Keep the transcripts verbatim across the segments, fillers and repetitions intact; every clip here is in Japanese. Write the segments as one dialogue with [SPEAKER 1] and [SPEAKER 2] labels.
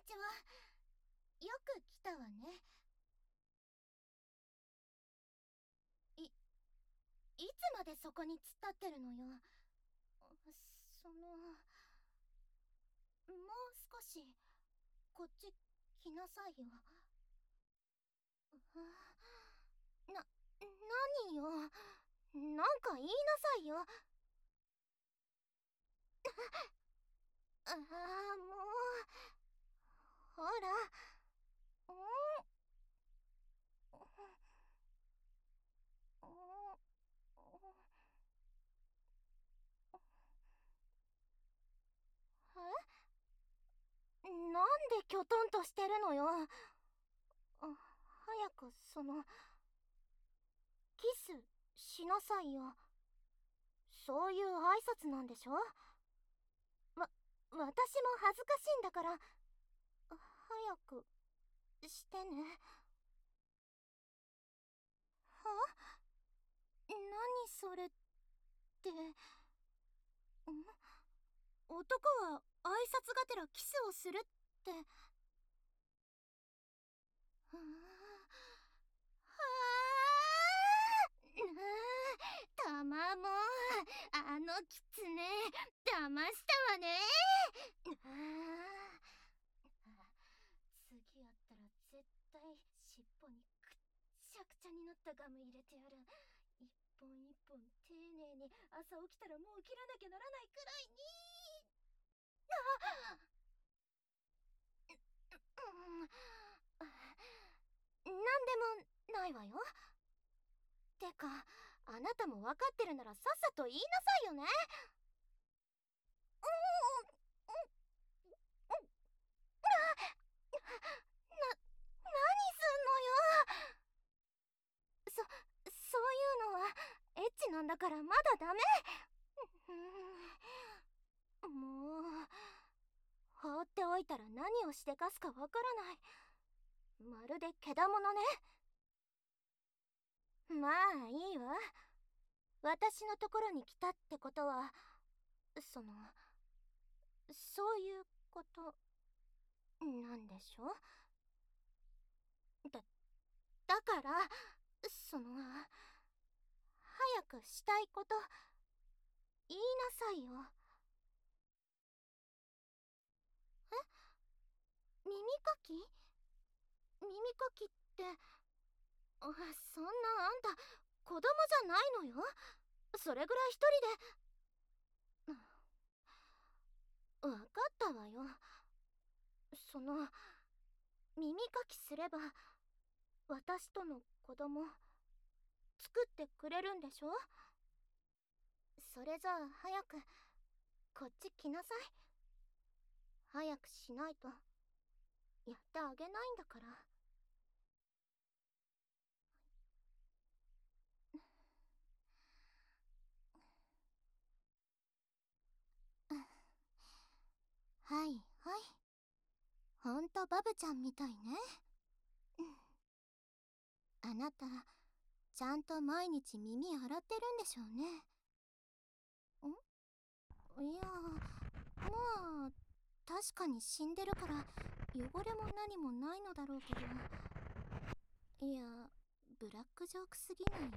[SPEAKER 1] ちは。よく来たわね。い、いつまでそこに突っ立ってるのよ。その、もう少し、こっち来なさいよ。な、何よ。なんか言いなさいよ。ああ、もう。ほら。うん。え、なんでキョトンとしてるのよ。あ、早くそのキスしなさいよ。そういう挨拶なんでしょ。わ、私も恥ずかしいんだから、早くしてね。は？何それって。ん？男は挨拶がてらキスをするって。はあ、たまもあのキツネ騙したわね。次やったら絶対尻尾にくっちゃくちゃになったガム入れてやる。一本一本丁寧に朝起きたらもう切らなきゃならないくらいに。あうん、なんでもないわよ。てか、あなたも分かってるならさっさと言いなさいよね。な、何すんのよ。そ、そういうのはエッチなんだからまだダメ。うん、もう放っておいたら何をしでかすかわからない。まるでけだものね。まあいいわ。私のところに来たってことは、そのそういうことなんでしょ。だ、だからその早くしたいこと言いなさいよ。え、耳かき？耳かきって、あ、そんなあんた子供じゃないのよ。それぐらい一人で。わかったわよ。その耳かきすれば私との子供作ってくれるんでしょ。それじゃあ早くこっち来なさい。早くしないとやってあげないんだから。はいはい。ほんとバブちゃんみたいね。あなたちゃんと毎日耳洗ってるんでしょうね。ん？いや、まあ確かに死んでるから汚れも何もないのだろうけど。いや、ブラックジョークすぎない？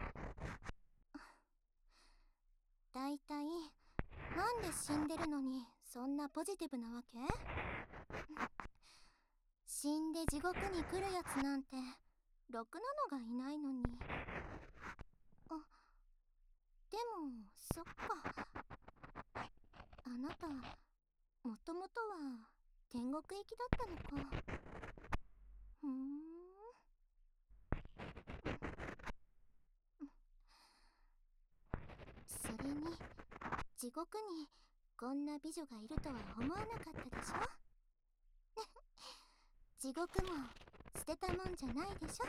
[SPEAKER 1] だいたいなんで死んでるのにそんなポジティブなわけ？死んで地獄に来るやつなんてろくなのがいないのに。あ、でもそっか。あなたもともとは天国行きだったのか。ふーん。それに地獄にこんな美女がいるとは思わなかったでしょ。地獄も捨てたもんじゃないでしょ。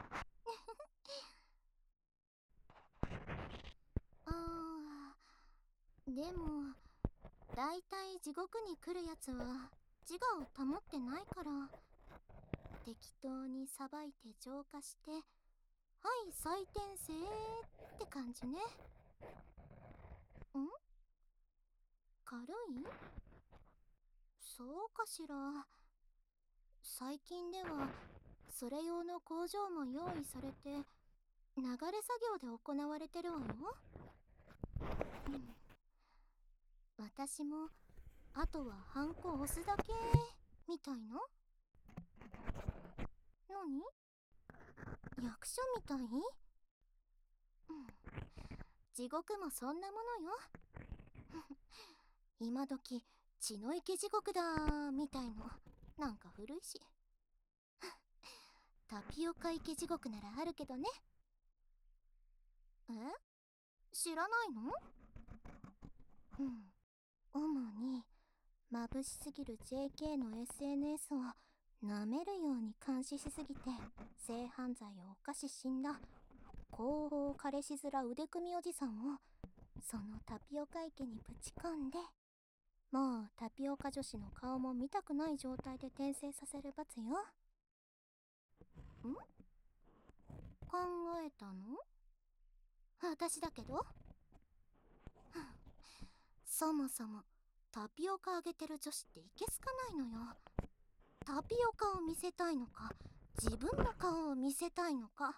[SPEAKER 1] あー、でもだいたい地獄に来るやつは自我を保ってないから、適当にさばいて浄化してはい再転生って感じね。ん？軽い？そうかしら。 最近ではそれ用の工場も用意されて流れ作業で行われてるわよ。うん、私もあとはハンコ押すだけみたいな。何？役所みたい？うん、地獄もそんなものよ。今時血の池地獄だみたいのなんか古いし。タピオカ池地獄ならあるけどね。え？知らないの？うん、主に眩しすぎる ジェーケー の エスエヌエス を舐めるように監視しすぎて性犯罪を犯し死んだ後方彼氏面腕組みおじさんをそのタピオカ池にぶち込んで、もうタピオカ女子の顔も見たくない状態で転生させる罰よ。ん？考えたの？私だけど。そもそもタピオカあげてる女子っていけすかないのよ。タピオカを見せたいのか自分の顔を見せたいのか、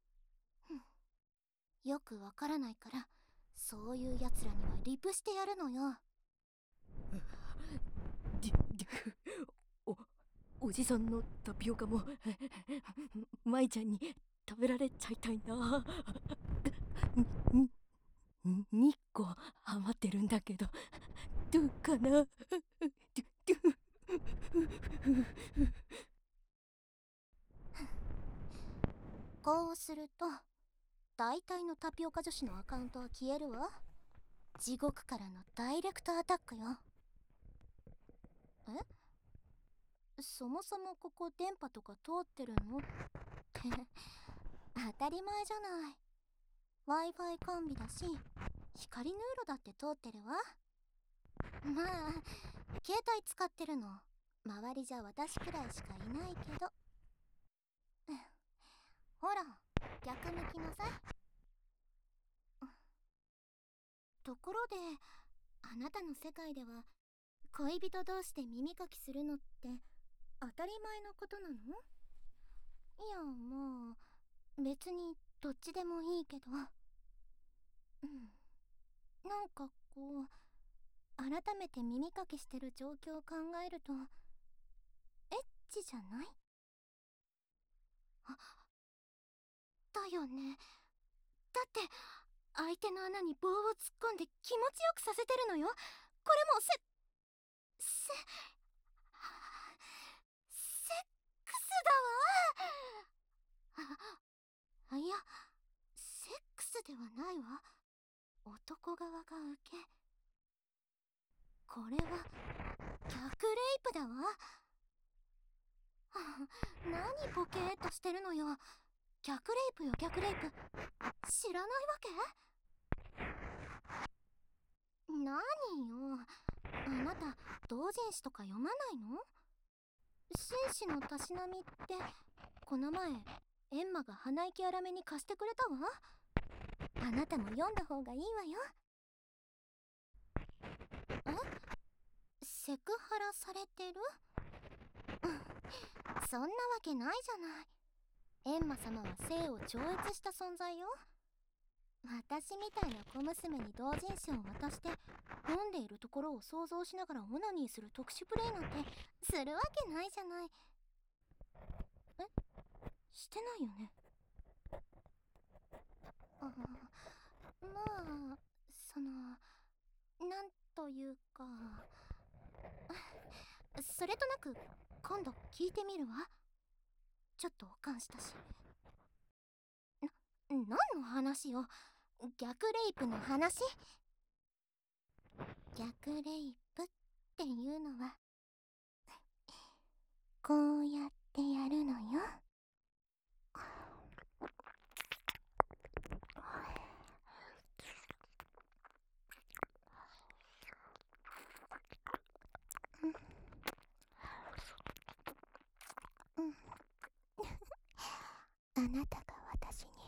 [SPEAKER 1] よくわからないから、そういうやつらにはリプしてやるのよ。
[SPEAKER 2] おおじさんのタピオカも舞ちゃんに食べられちゃいたいな。にこ余ってるんだけどどうかな。
[SPEAKER 1] こうすると大体のタピオカ女子のアカウントは消えるわ。地獄からのダイレクトアタックよ。え？そもそもここ電波とか通ってるのって当たり前じゃない。 Wi-Fi 完備だし光ヌーロだって通ってるわ。まあ携帯使ってるの周りじゃ私くらいしかいないけど。ほら逆向きなさい。ところであなたの世界では恋人同士で耳かきするのって当たり前のことなの？いやまあ別にどっちでもいいけど、うん、なんかこう改めて耳かきしてる状況を考えるとエッチじゃない？あ、だよね。だって相手の穴に棒を突っ込んで気持ちよくさせてるのよ。これもせせセックスだわ。あ、いやセックスではないわ。男側が受け。これは逆レイプだわ。何ボケーっとしてるのよ。逆レイプよ逆レイプ。知らないわけ？何よあなた同人誌とか読まないの？紳士のたしなみってこの前エンマが鼻息荒めに貸してくれたわ。あなたも読んだ方がいいわよ。え？セクハラされてる？そんなわけないじゃない。エンマ様は性を超越した存在よ。私みたいな小娘に同人誌を渡して読んでいるところを想像しながらオナニーする特殊プレイなんてするわけないじゃない。え？してないよね。あ、まあそのなんというかそれとなく今度聞いてみるわ。ちょっとおかんしたし。な、何の話よ。逆レイプの話？逆レイプっていうのはこうやってやるのよ。うん、あなたが私に、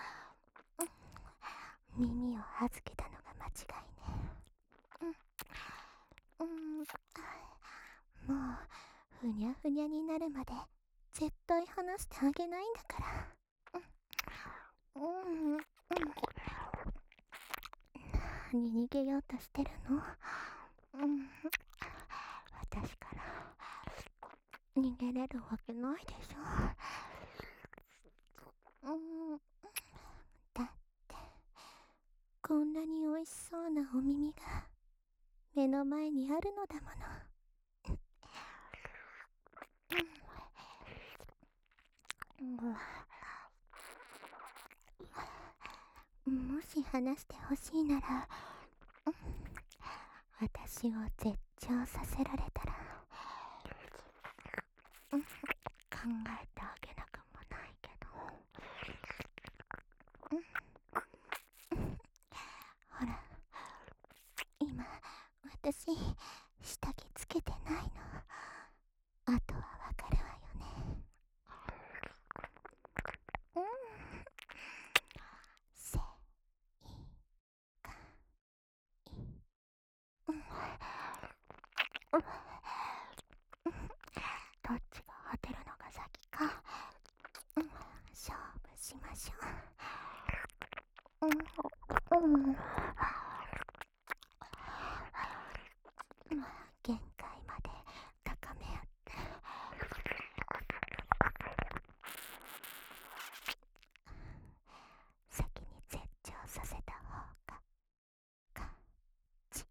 [SPEAKER 1] うん、耳を預けたのが間違いね。うん、うん、もうふにゃふにゃになるまで絶対離してあげないんだから。うんうんうん。何逃げようとしてるの？うん、私から逃げれるわけないでしょ。うん、だってこんなに美味しそうなお耳が目の前にあるのだもの。うん、もし話してほしいなら、私を絶頂させられたら、うん、考えてあげなくもないけど、うん、ほら、今私下着つけてないの。あとはわかるわよね。うん、せいかい、うん、うん、どっちが果てるのが先か、うん、勝負しましょう。うん、うん、限界まで高め合って、先に絶頂させた方が勝ち。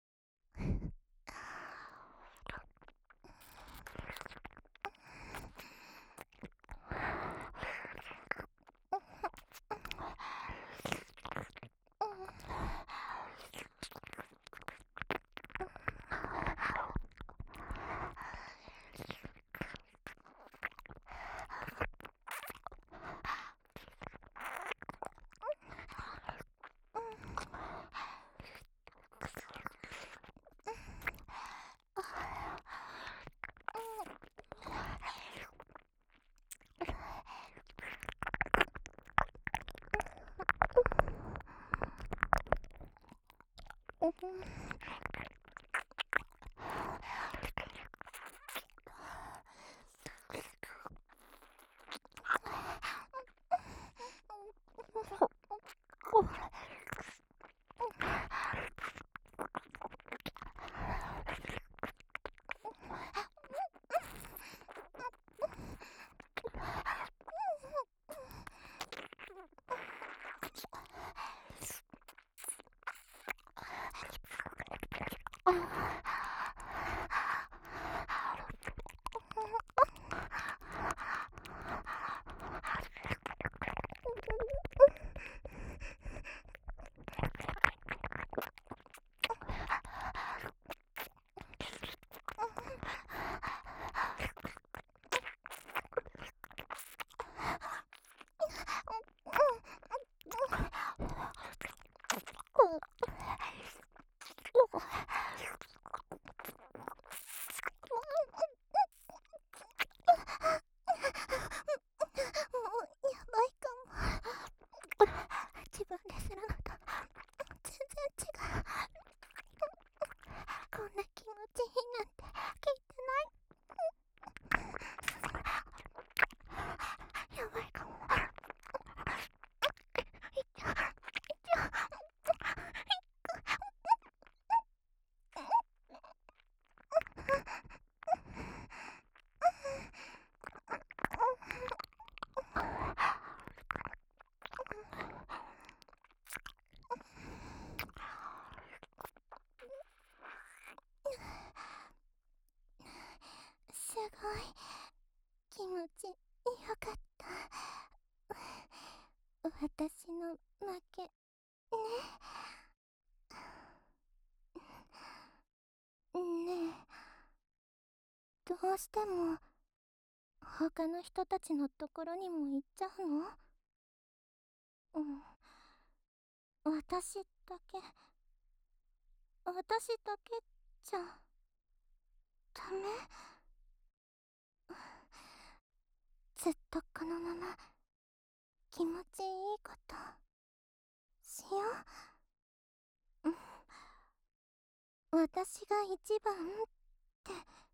[SPEAKER 1] 自分でするのと全然違う。こんな気持ちいいなんて聞いてない。やばいかも。いっちゃいっちゃすごい気持ちよかった。私の負けね。ねえ、どうしても他の人たちのところにも行っちゃうの？うん、私だけ私だけじゃダメ？ずっとこのまま気持ちいいことしよう。うん、私が一番って